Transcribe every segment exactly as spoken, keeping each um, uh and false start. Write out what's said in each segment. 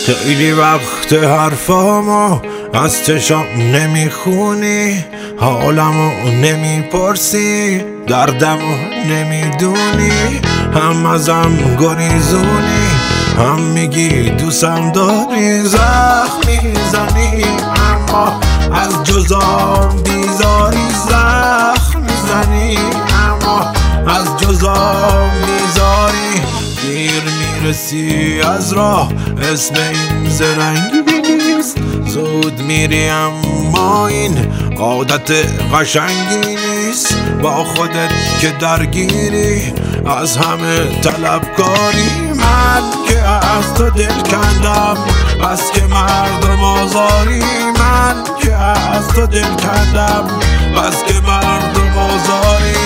خیلی وقت حرفامو از چشام نمیخونی، حالمو نمیپرسی، دردمو نمیدونی، هم ازم گریزونی، هم میگی دوستم داری. زخم میزنی اما از جزام بیزاری، زخم میزنی اما از جزام بیزاری. دیر میرسی از راه، اسم این زرنگی نیست، زود میری اما این عادت قشنگی نیست. با خودت که درگیری، از همه طلبکاری. من که از تو دل کندم بس که مردم آزاری، من که از تو دل کندم بس که مردم آزاری.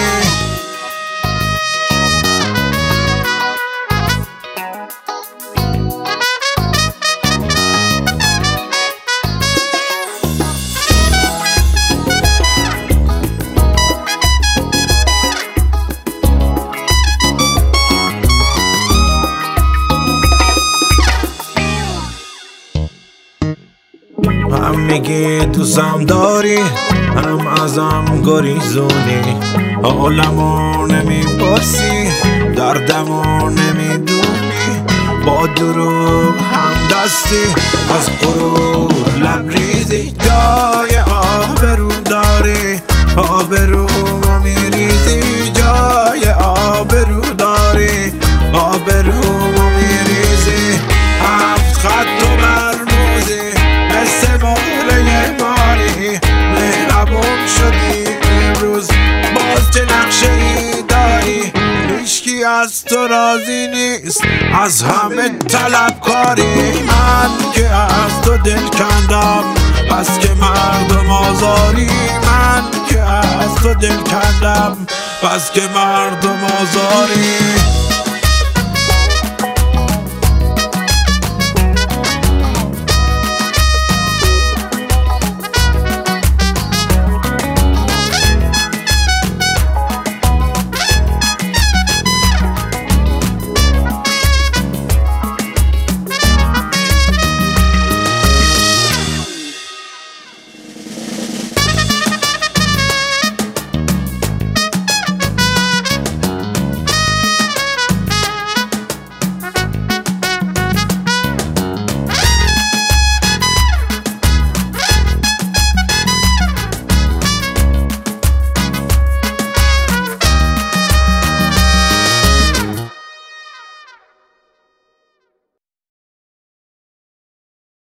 هم میگی دوستم داری، هم ازم گریزونی، حالمو نمیپرسی، دردمو نمیدونی. با دروغ هم دستی، از غرور لبریزی. جای آبرو داری، آبرومو میریزی. جای آبرو داری، آبرومو میریزی. هفت خط و مرموزی، مثل موله ماری، مهربون شدی امروز، باز چه نقشه ای داری. هیچکی از تو راضی نیست، از همه طلبکاری. من که از تو دل کندم بس که مردم آزاری، من که از تو دل کندم بس که مردم آزاری.